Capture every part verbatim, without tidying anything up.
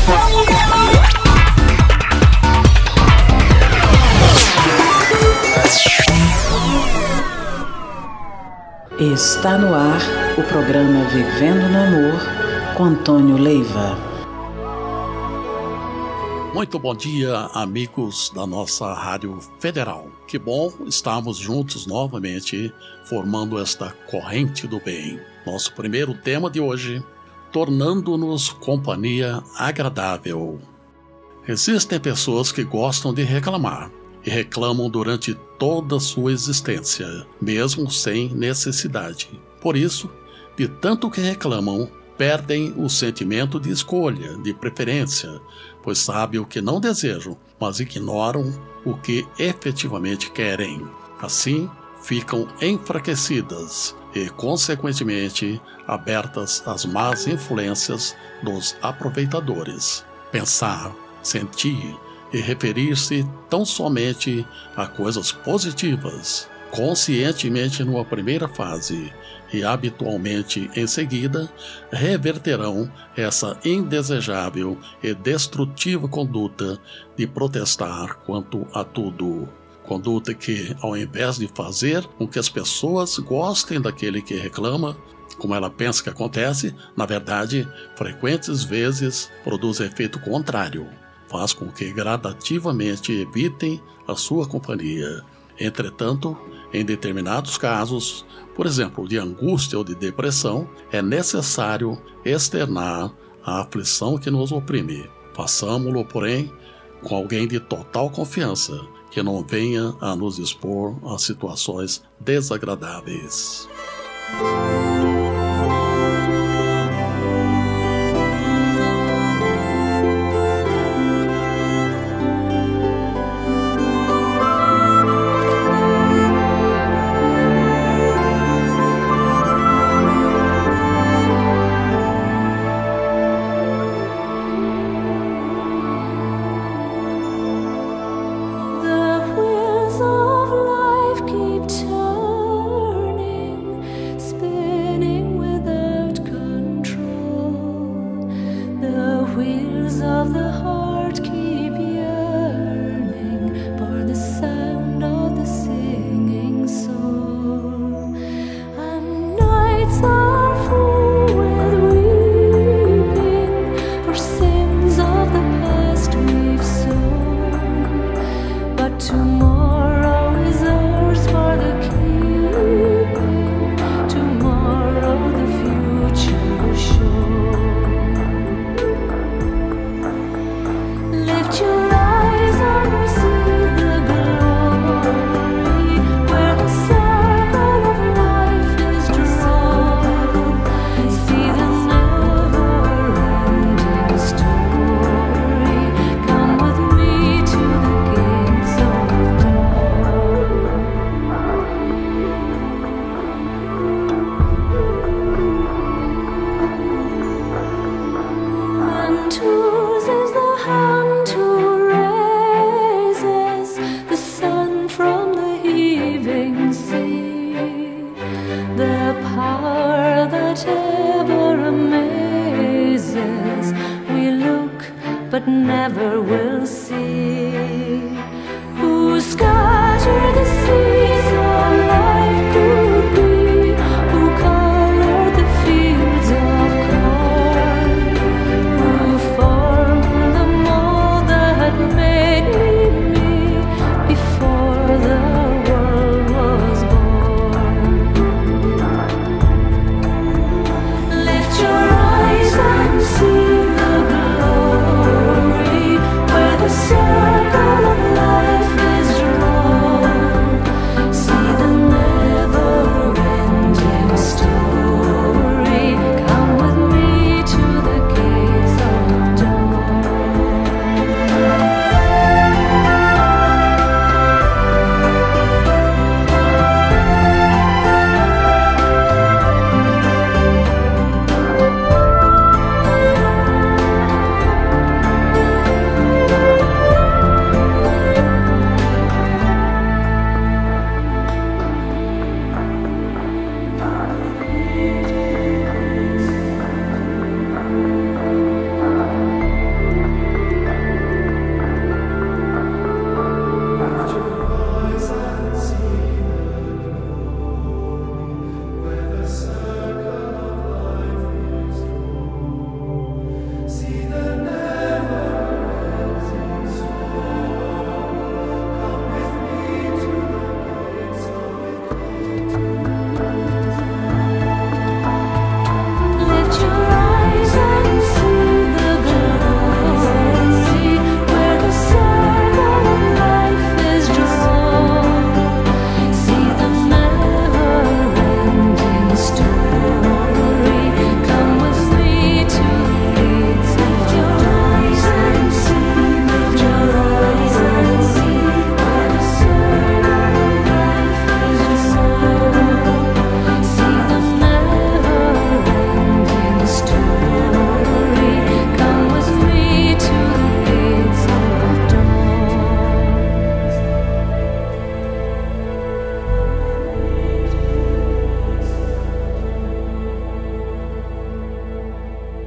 Está no ar o programa Vivendo no Amor com Antônio Leiva. Muito bom dia, amigos da nossa Rádio Federal. Que bom estarmos juntos novamente, formando esta corrente do bem. Nosso primeiro tema de hoje, tornando-nos companhia agradável. Existem pessoas que gostam de reclamar e reclamam durante toda a sua existência, mesmo sem necessidade. Por isso, de tanto que reclamam, perdem o sentimento de escolha, de preferência, pois sabem o que não desejam, mas ignoram o que efetivamente querem. Assim, ficam enfraquecidas e, consequentemente, abertas às más influências dos aproveitadores. Pensar, sentir e referir-se tão somente a coisas positivas, conscientemente numa primeira fase e habitualmente em seguida, reverterão essa indesejável e destrutiva conduta de protestar quanto a tudo. Conduta que, ao invés de fazer com que as pessoas gostem daquele que reclama, como ela pensa que acontece, na verdade, frequentes vezes produz efeito contrário. Faz com que gradativamente evitem a sua companhia. Entretanto, em determinados casos, por exemplo, de angústia ou de depressão, é necessário externar a aflição que nos oprime. Façamo-lo, porém, com alguém de total confiança, que não venha a nos expor a situações desagradáveis. But never will see who scattered the seeds of life could be, who colored the fields of corn, who formed the mold that made me me before the world was born. Lift your eyes and see the glory where the circle of life is drawn.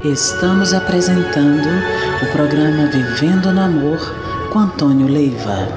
Estamos apresentando o programa Vivendo no Amor com Antônio Leiva.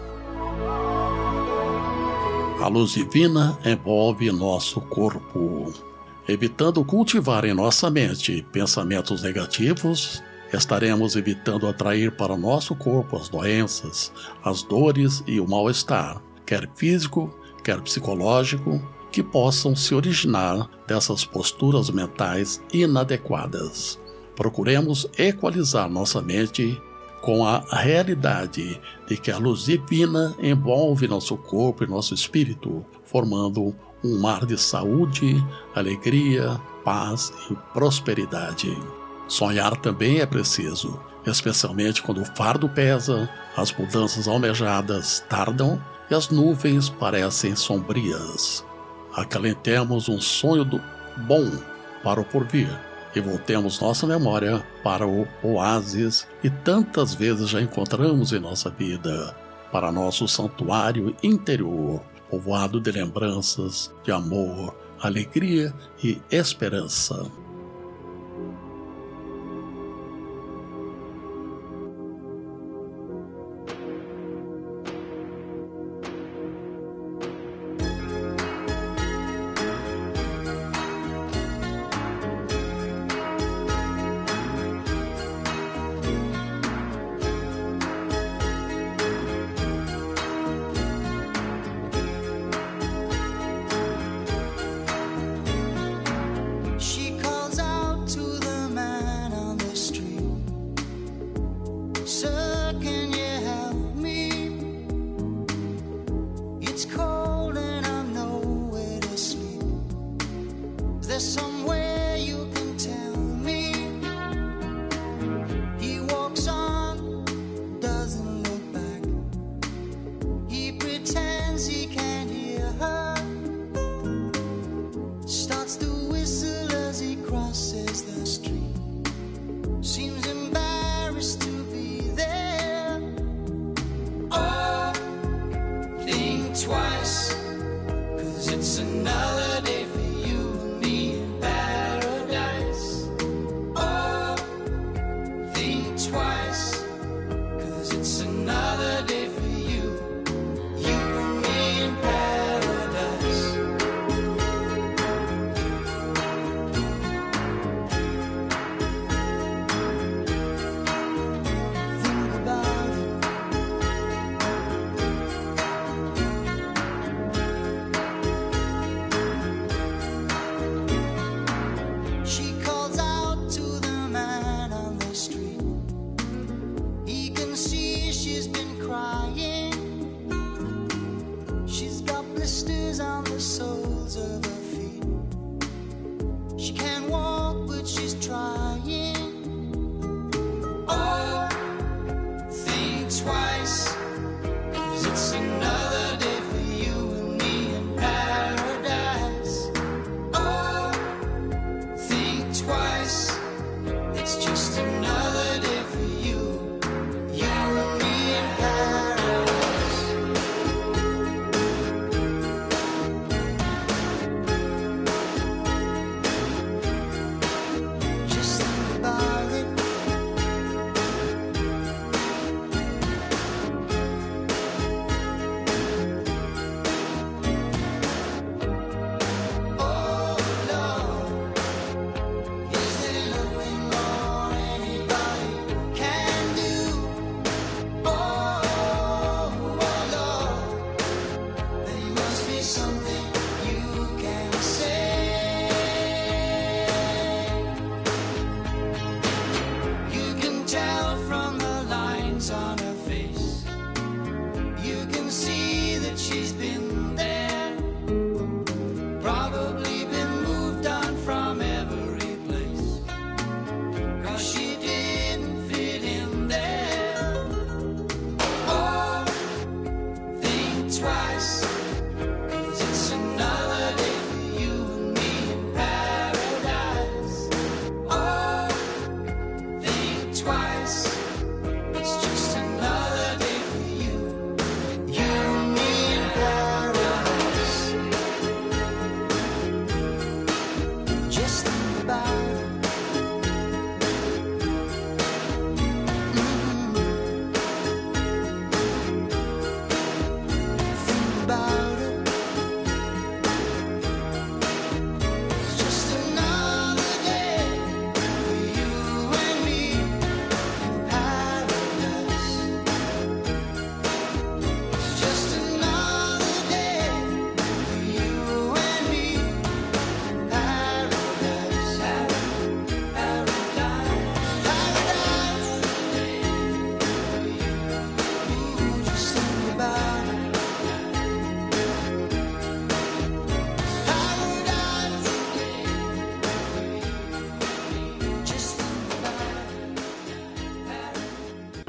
A luz divina envolve nosso corpo. Evitando cultivar em nossa mente pensamentos negativos, estaremos evitando atrair para nosso corpo as doenças, as dores e o mal-estar, quer físico, quer psicológico, que possam se originar dessas posturas mentais inadequadas. Procuremos equalizar nossa mente com a realidade de que a luz divina envolve nosso corpo e nosso espírito, formando um mar de saúde, alegria, paz e prosperidade. Sonhar também é preciso, especialmente quando o fardo pesa, as mudanças almejadas tardam e as nuvens parecem sombrias. Acalentemos um sonho do bom para o porvir e voltemos nossa memória para o oásis que tantas vezes já encontramos em nossa vida, para nosso santuário interior, povoado de lembranças, de amor, alegria e esperança. She called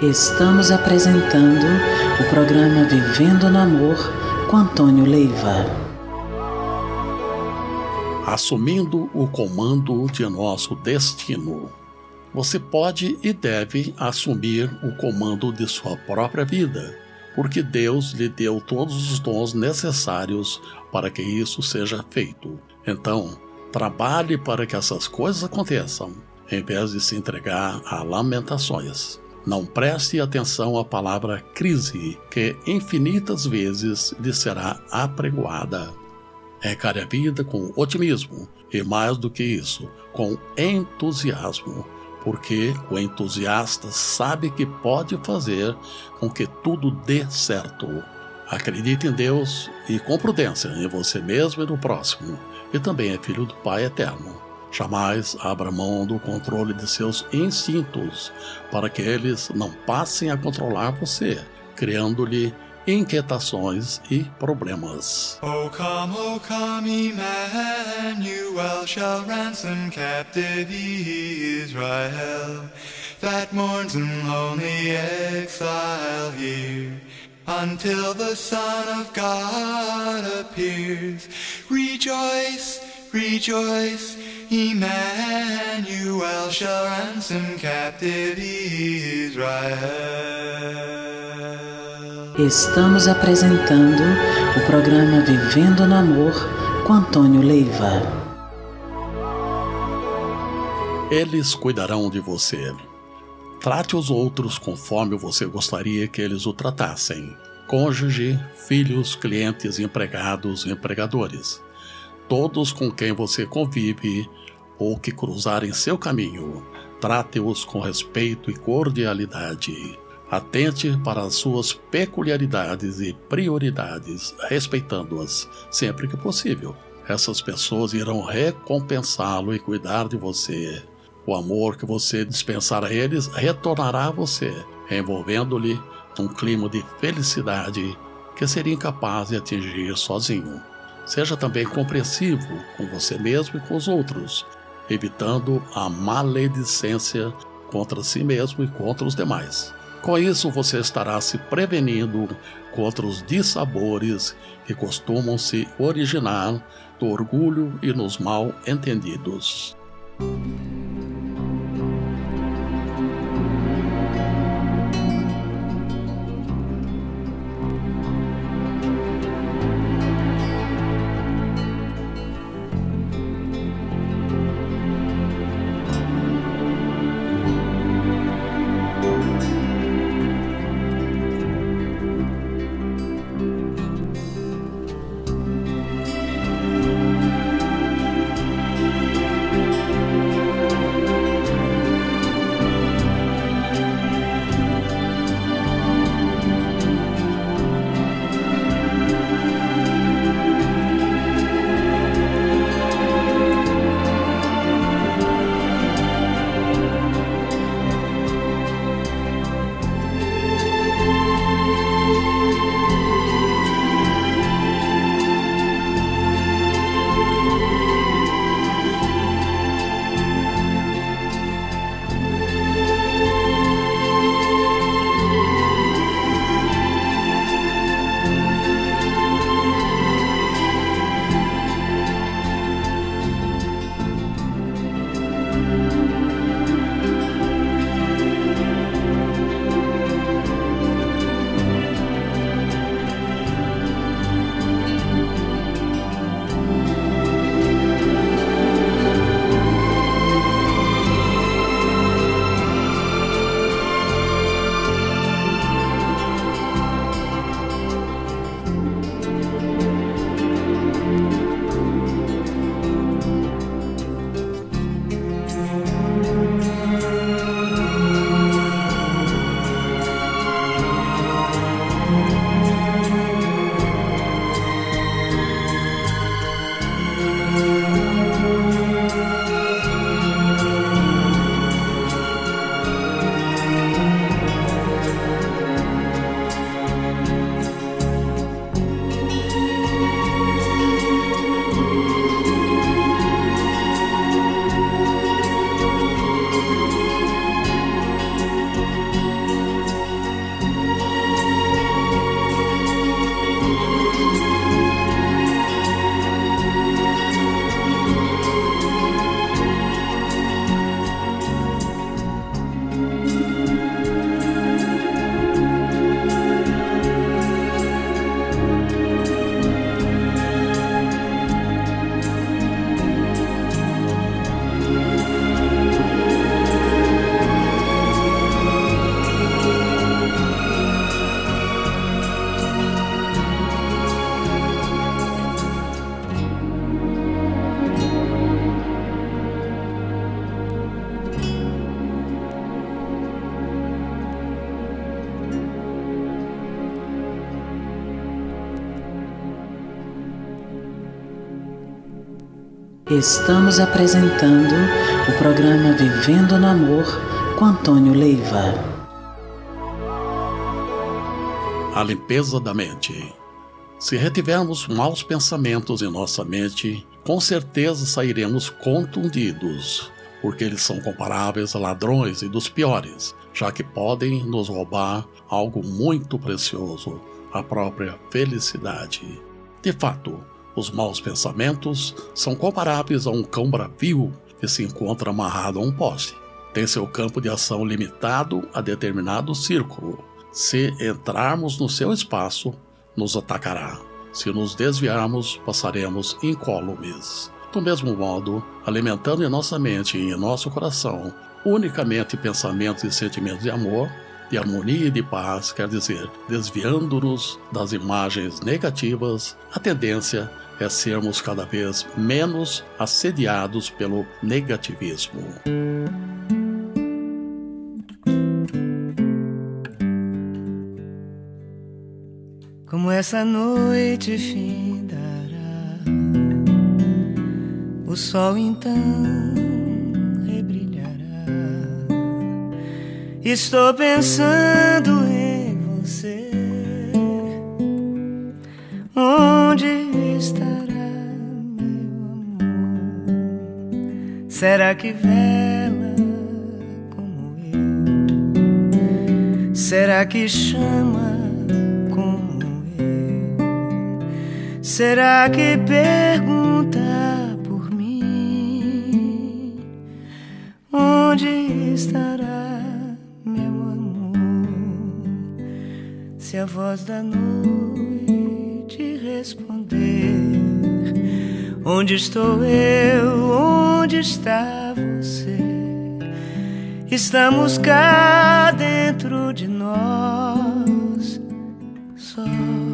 Estamos apresentando o programa Vivendo no Amor com Antônio Leiva. Assumindo o comando de nosso destino. Você pode e deve assumir o comando de sua própria vida, porque Deus lhe deu todos os dons necessários para que isso seja feito. Então, trabalhe para que essas coisas aconteçam, em vez de se entregar a lamentações. Não preste atenção à palavra crise, que infinitas vezes lhe será apregoada. Encare a vida com otimismo e, mais do que isso, com entusiasmo, porque o entusiasta sabe que pode fazer com que tudo dê certo. Acredite em Deus e, com prudência, em você mesmo e no próximo, e também é filho do Pai Eterno. Jamais abra mão do controle de seus instintos, para que eles não passem a controlar você, criando-lhe inquietações e problemas. O come, O come, Emmanuel shall ransom captive Israel, that mourns in lonely exile here, until the Son of God appears. Rejoice, rejoice, Emmanuel shall ransom captive Israel. Estamos apresentando o programa Vivendo no Amor com Antônio Leiva. Eles cuidarão de você. Trate os outros conforme você gostaria que eles o tratassem. Cônjuge, filhos, clientes, empregados, empregadores. Todos com quem você convive ou que cruzarem seu caminho, trate-os com respeito e cordialidade. Atente para as suas peculiaridades e prioridades, respeitando-as sempre que possível. Essas pessoas irão recompensá-lo e cuidar de você. O amor que você dispensar a eles retornará a você, envolvendo-lhe num clima de felicidade que seria incapaz de atingir sozinho. Seja também compreensivo com você mesmo e com os outros, evitando a maledicência contra si mesmo e contra os demais. Com isso, você estará se prevenindo contra os dissabores que costumam se originar do orgulho e nos mal-entendidos. Estamos apresentando o programa Vivendo no Amor com Antônio Leiva. A limpeza da mente. Se retivermos maus pensamentos em nossa mente, com certeza sairemos contundidos, porque eles são comparáveis a ladrões e dos piores, já que podem nos roubar algo muito precioso, a própria felicidade. De fato, os maus pensamentos são comparáveis a um cão bravio que se encontra amarrado a um poste. Tem seu campo de ação limitado a determinado círculo. Se entrarmos no seu espaço, nos atacará. Se nos desviarmos, passaremos incólumes. Do mesmo modo, alimentando em nossa mente e em nosso coração unicamente pensamentos e sentimentos de amor, de harmonia e de paz, quer dizer, desviando-nos das imagens negativas, a tendência é sermos cada vez menos assediados pelo negativismo. Como essa noite findará, o sol então rebrilhará. Estou pensando em você. Onde estará meu amor? Será que vela como eu? Será que chama como eu? Será que pergunta por mim? Onde estará meu amor? Se a voz da noite responder: onde estou eu? Onde está você? Estamos cá dentro de nós, sós.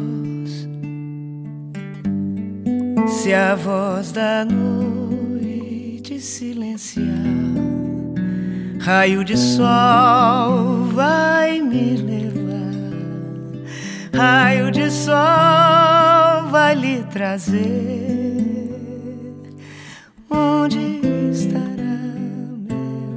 Se a voz da noite silenciar, raio de sol vai me levar. Raio de sol vai lhe trazer. Onde estará meu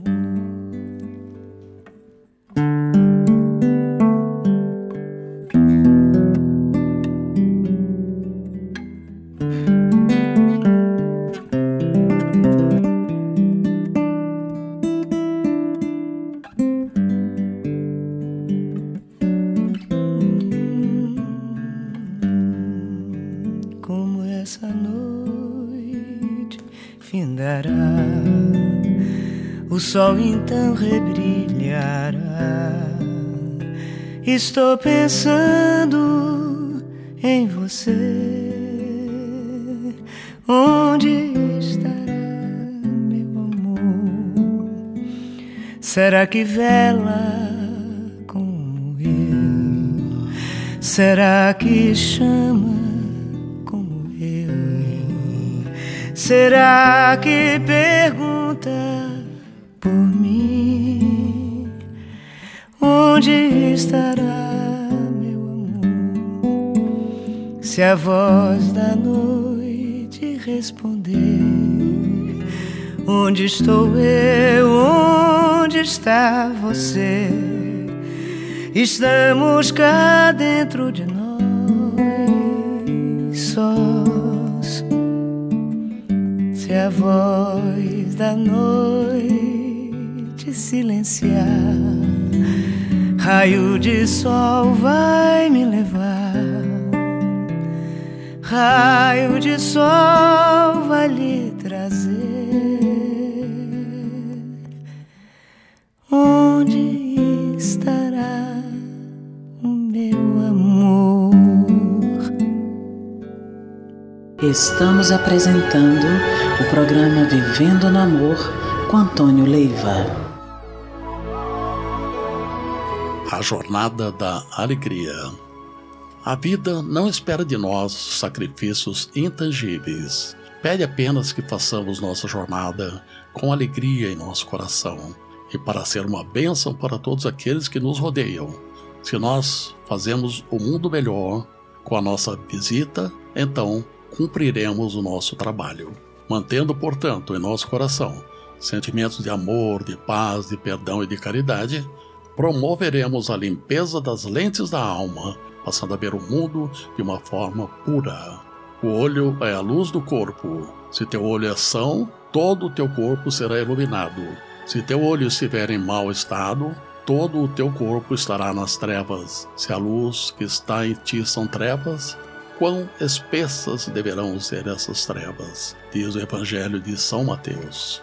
essa noite findará, o sol então rebrilhará. Estou pensando em você. Onde estará meu amor? Será que vela como eu? Será que chama? Será que pergunta por mim? Onde estará meu amor? Se a voz da noite responder: onde estou eu? Onde está você? Estamos cá dentro de nós, sós. Se a voz da noite silenciar, raio de sol vai me levar. Raio de sol vai lhe trazer. Onde estará o meu amor? Estamos apresentando o programa Vivendo no Amor com Antônio Leiva. A jornada da alegria. A vida não espera de nós sacrifícios intangíveis. Pede apenas que façamos nossa jornada com alegria em nosso coração e para ser uma bênção para todos aqueles que nos rodeiam. Se nós fazemos o mundo melhor com a nossa visita, então cumpriremos o nosso trabalho. Mantendo, portanto, em nosso coração sentimentos de amor, de paz, de perdão e de caridade, promoveremos a limpeza das lentes da alma, passando a ver o mundo de uma forma pura. O olho é a luz do corpo. Se teu olho é são, todo o teu corpo será iluminado. Se teu olho estiver em mau estado, todo o teu corpo estará nas trevas. Se a luz que está em ti são trevas, quão espessas deverão ser essas trevas, diz o Evangelho de São Mateus.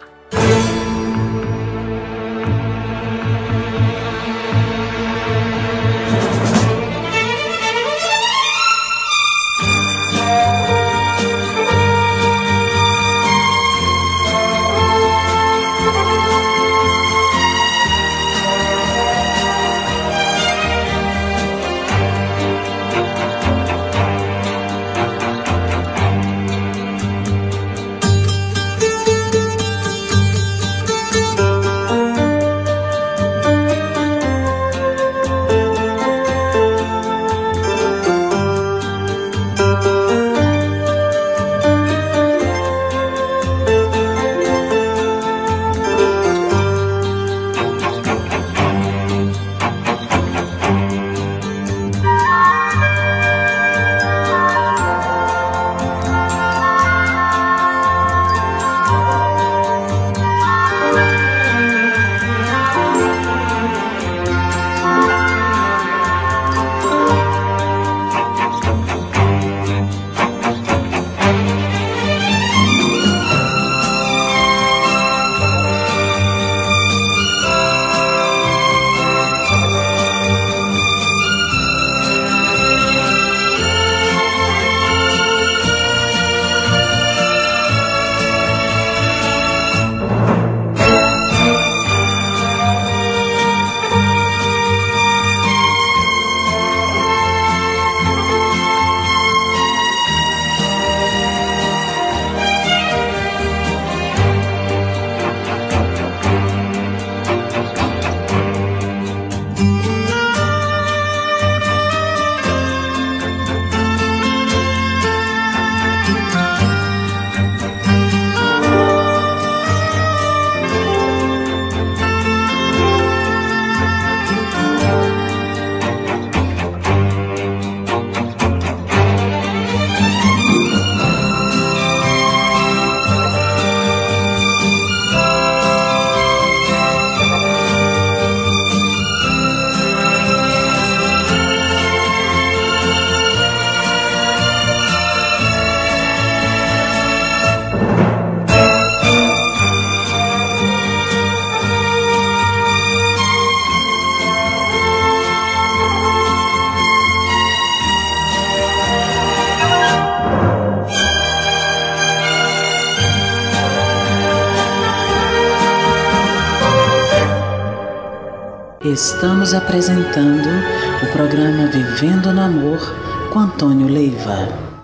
Estamos apresentando o programa Vivendo no Amor com Antônio Leiva.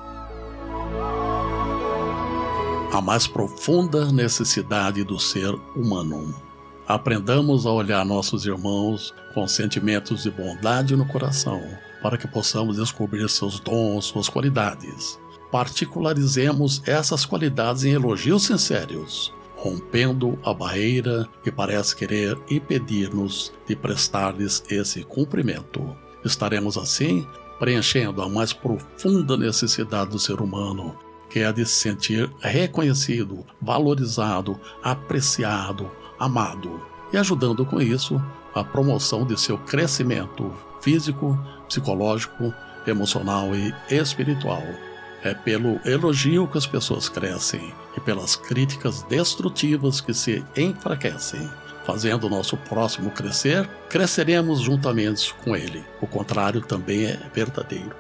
A mais profunda necessidade do ser humano. Aprendamos a olhar nossos irmãos com sentimentos de bondade no coração, para que possamos descobrir seus dons, suas qualidades. Particularizemos essas qualidades em elogios sinceros, rompendo a barreira que parece querer impedir-nos de prestar-lhes esse cumprimento. Estaremos assim preenchendo a mais profunda necessidade do ser humano, que é a de se sentir reconhecido, valorizado, apreciado, amado, e ajudando com isso a promoção de seu crescimento físico, psicológico, emocional e espiritual. É pelo elogio que as pessoas crescem e pelas críticas destrutivas que se enfraquecem. Fazendo o nosso próximo crescer, cresceremos juntamente com ele. O contrário também é verdadeiro.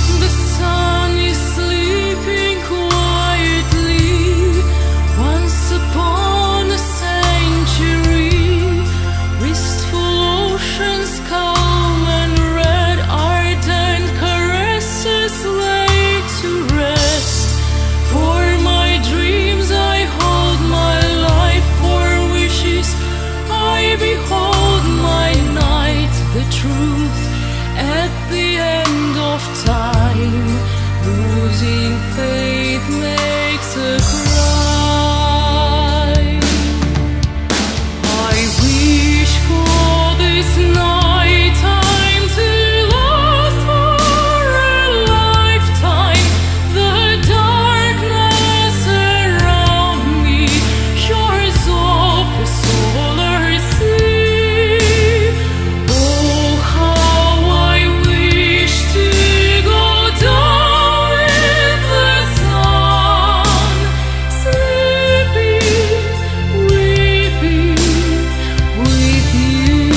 Once to rest. For my dreams I hold my life, for wishes I behold my night. The truth at the end of time, losing faith makes a cry. I wish for this night time to last for a lifetime. The darkness around me shores off a solar sea. Oh, how I wish to go down with the sun, sleeping, weeping with you.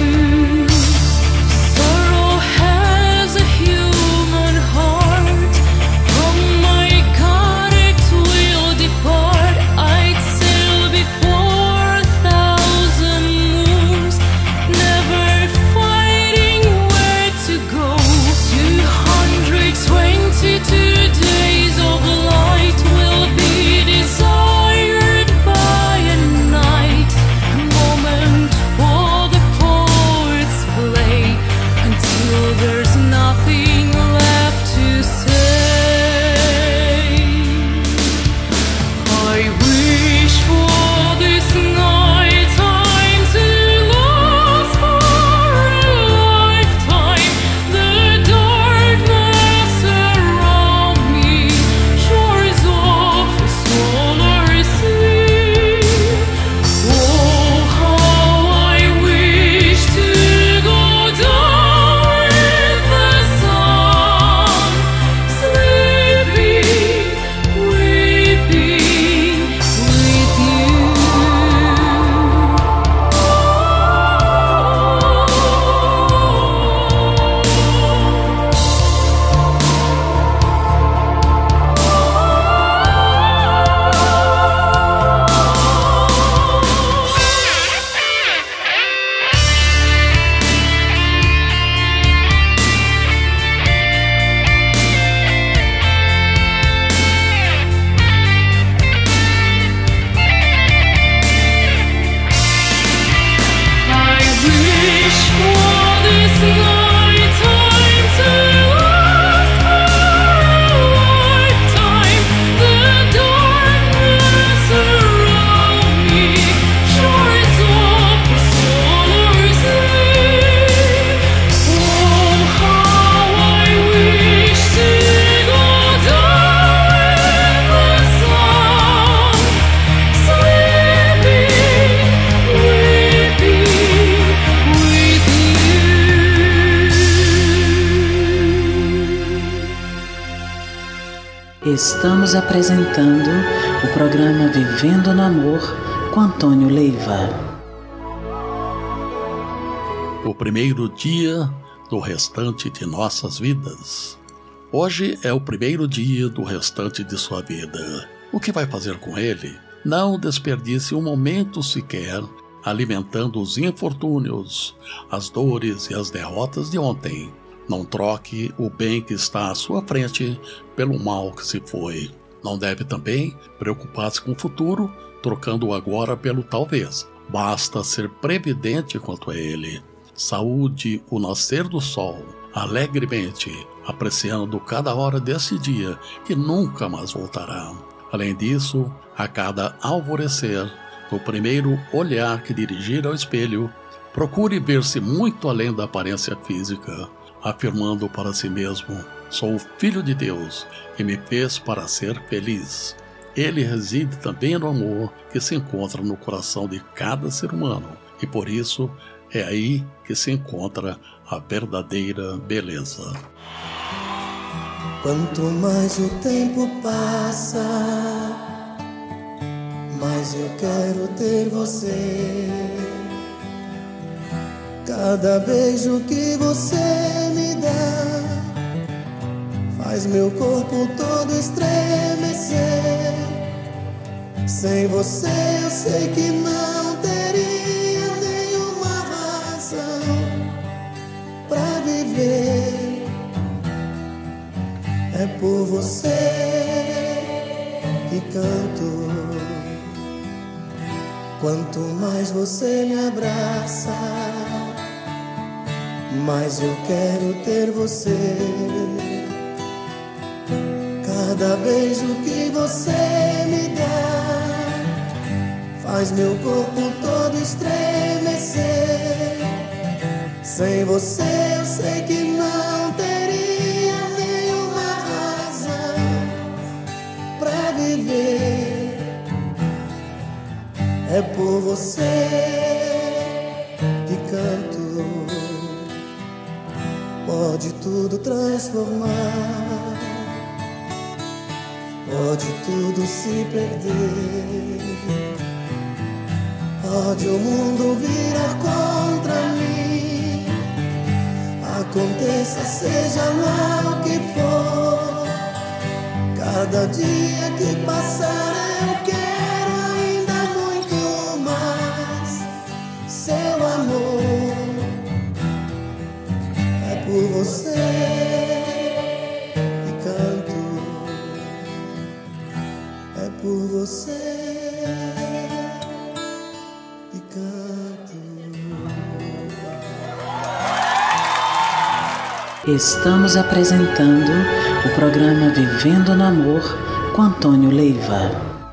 Sorrow has a human heart. From my God it will depart. I'd sail before a thousand moons, never fighting where to go. Two hundred twenty-two days of light will be desired by a night, a moment for the poets play, until there's nothing left to say. I wish for this night time to last for a lifetime. The darkness around me shores off a solar sea. Oh, how I wish to go down with the sun, sleeping, weeping with you. I wish for this night time to last for a lifetime. The darkness around me shores off a solar sea. Oh, how I wish to go down with the sun, sleeping, weeping with you. Estamos apresentando o programa Vivendo no Amor com Antônio Leiva. O primeiro dia do restante de nossas vidas. Hoje é o primeiro dia do restante de sua vida. O que vai fazer com ele? Não desperdice um momento sequer alimentando os infortúnios, as dores e as derrotas de ontem. Não troque o bem que está à sua frente pelo mal que se foi. Não deve também preocupar-se com o futuro, trocando o agora pelo talvez. Basta ser previdente quanto a ele. Saúde o nascer do sol, alegremente, apreciando cada hora desse dia que nunca mais voltará. Além disso, a cada alvorecer, no primeiro olhar que dirigir ao espelho, procure ver-se muito além da aparência física, afirmando para si mesmo: sou o Filho de Deus e me fez para ser feliz. Ele reside também no amor que se encontra no coração de cada ser humano, e por isso é aí que se encontra a verdadeira beleza. Quanto mais o tempo passa, mais eu quero ter você. Cada beijo que você me dá faz meu corpo todo estremecer. Sem você eu sei que não teria nenhuma razão pra viver. É por você que canto. Quanto mais você me abraça, mais eu quero ter você. Cada beijo que você me dá faz meu corpo todo estremecer. Sem você eu sei que não teria nenhuma razão pra viver. É por você que canto. Pode tudo transformar, pode tudo se perder, pode o mundo virar contra mim. Aconteça, seja lá o que for, cada dia que passar eu quero ainda muito mais seu amor. É por você que canto, é por você que canto. Estamos apresentando o programa Vivendo no Amor com Antônio Leiva.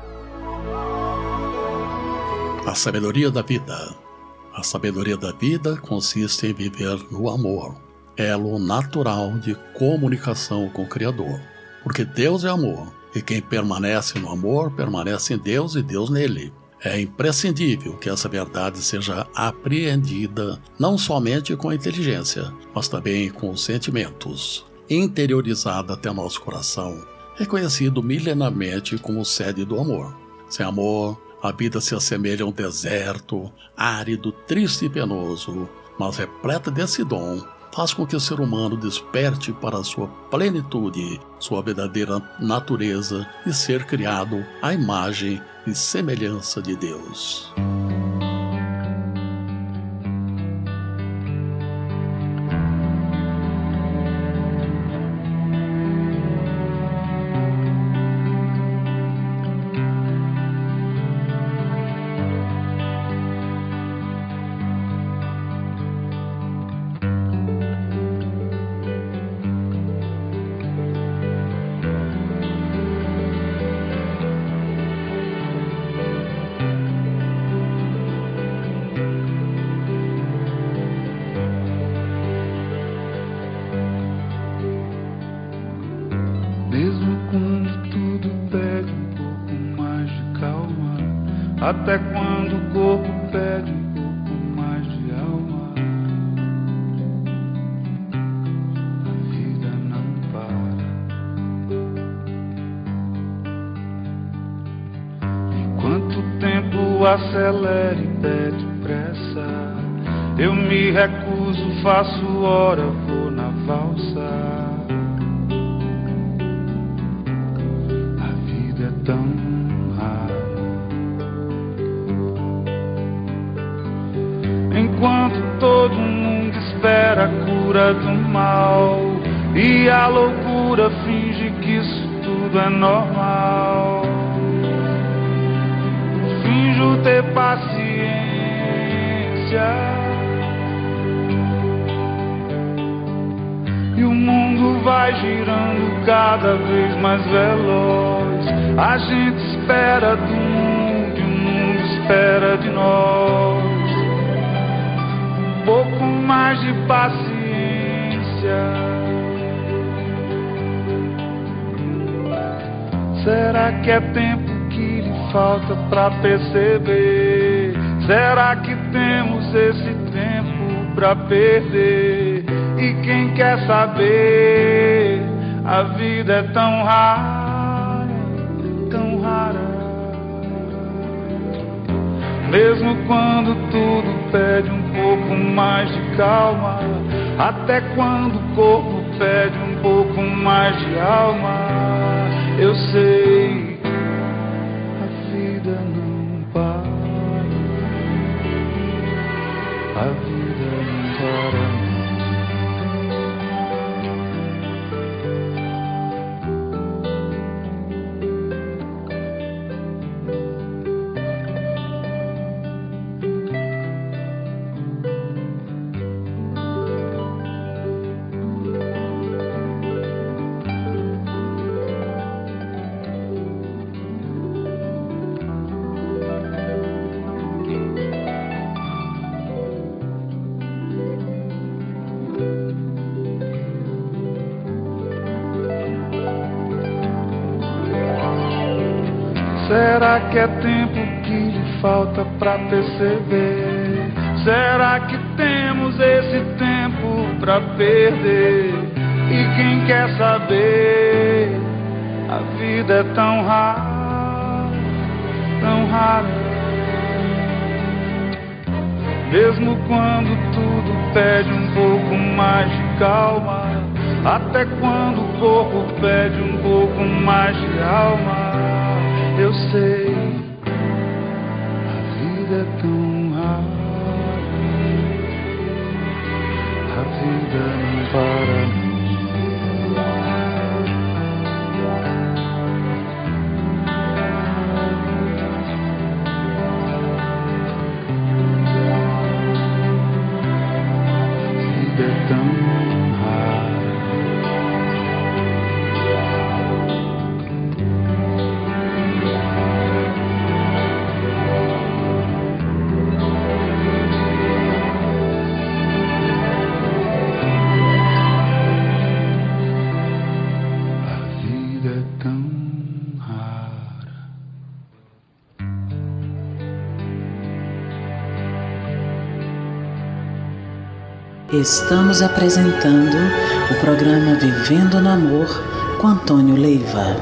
A sabedoria da vida. A sabedoria da vida consiste em viver no amor, elo natural de comunicação com o Criador. Porque Deus é amor, e quem permanece no amor permanece em Deus e Deus nele. É imprescindível que essa verdade seja apreendida não somente com a inteligência, mas também com os sentimentos, interiorizada até nosso coração, reconhecido milenarmente como sede do amor. Sem amor, a vida se assemelha a um deserto, árido, triste e penoso, mas repleta desse dom, faz com que o ser humano desperte para a sua plenitude, sua verdadeira natureza de ser criado à imagem e semelhança de Deus. Até quando o corpo pede um pouco mais de alma, a vida não para. Enquanto o tempo acelera e pede pressa, eu me recuso, faço hora, vou na valsa. A vida é tão enquanto todo mundo espera a cura do mal e a loucura finge que isso tudo é normal. Finjo ter paciência e o mundo vai girando cada vez mais veloz. A gente espera do mundo e o mundo espera de nós. Um pouco mais de paciência. Será que é tempo que lhe falta pra perceber? Será que temos esse tempo pra perder? E quem quer saber? A vida é tão rara, tão rara. Mesmo quando tudo pede um pouco mais de calma, até quando o corpo pede um pouco mais de alma, eu sei, a vida não para, a vida não para. Será que é tempo que lhe falta pra perceber? Será que temos esse tempo pra perder? E quem quer saber? A vida é tão rara, tão rara. Mesmo quando tudo pede um pouco mais de calma, até quando o corpo pede um pouco mais de alma, eu sei, a vida é tão rara, a vida não para não. Estamos apresentando o programa Vivendo no Amor com Antônio Leiva.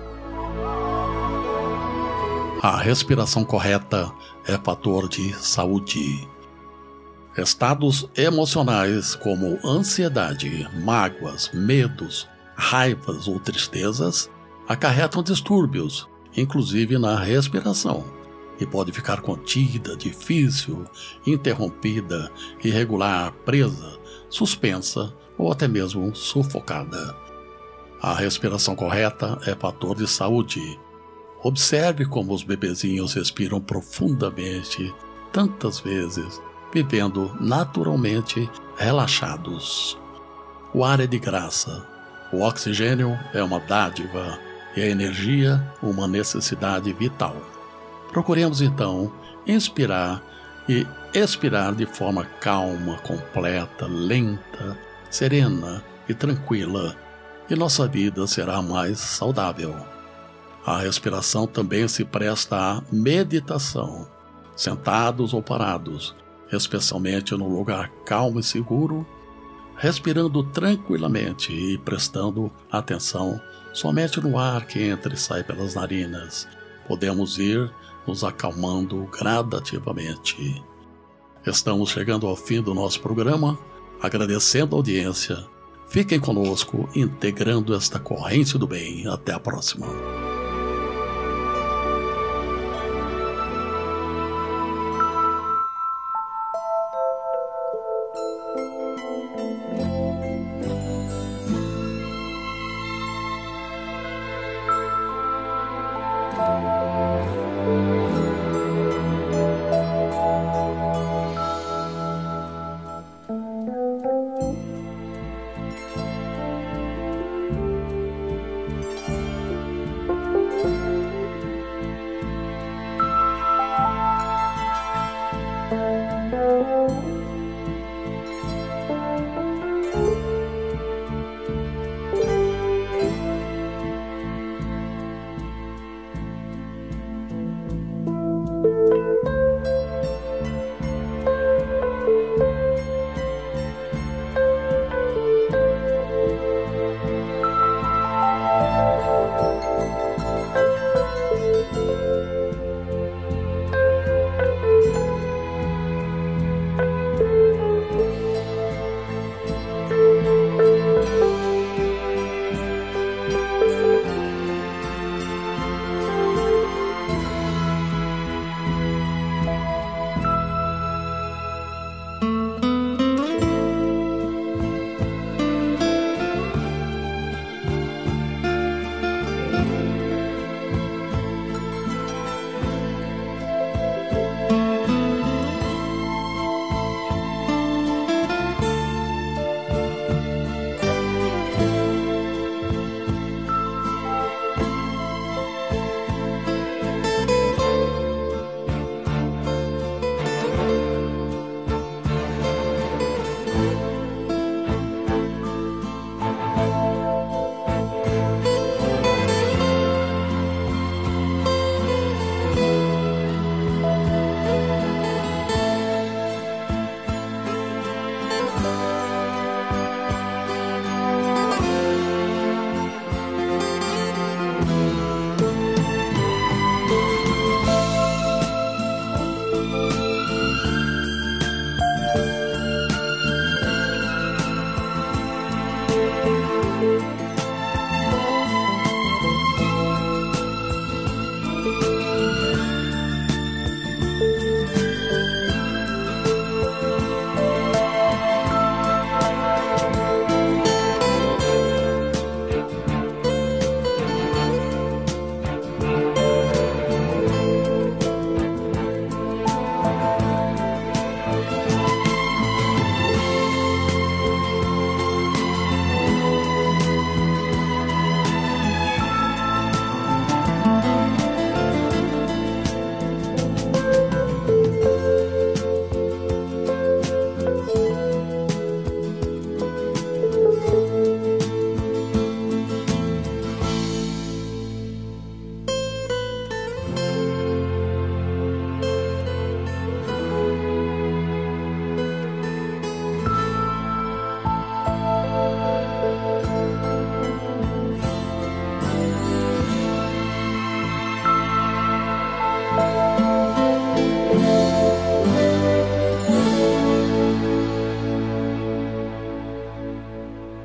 A respiração correta é fator de saúde. Estados emocionais como ansiedade, mágoas, medos, raivas ou tristezas acarretam distúrbios, inclusive na respiração, e pode ficar contida, difícil, interrompida, irregular, presa, suspensa ou até mesmo sufocada. A respiração correta é fator de saúde. Observe como os bebezinhos respiram profundamente, tantas vezes, vivendo naturalmente relaxados. O ar é de graça, o oxigênio é uma dádiva e a energia uma necessidade vital. Procuremos então inspirar e expirar de forma calma, completa, lenta, serena e tranquila, e nossa vida será mais saudável. A respiração também se presta à meditação, sentados ou parados, especialmente num lugar calmo e seguro, respirando tranquilamente e prestando atenção somente no ar que entra e sai pelas narinas. Podemos ir nos acalmando gradativamente. Estamos chegando ao fim do nosso programa, agradecendo a audiência. Fiquem conosco, integrando esta corrente do bem. Até a próxima.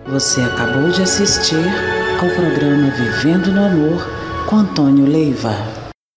Você acabou de assistir ao programa Vivendo no Amor com Antônio Leiva.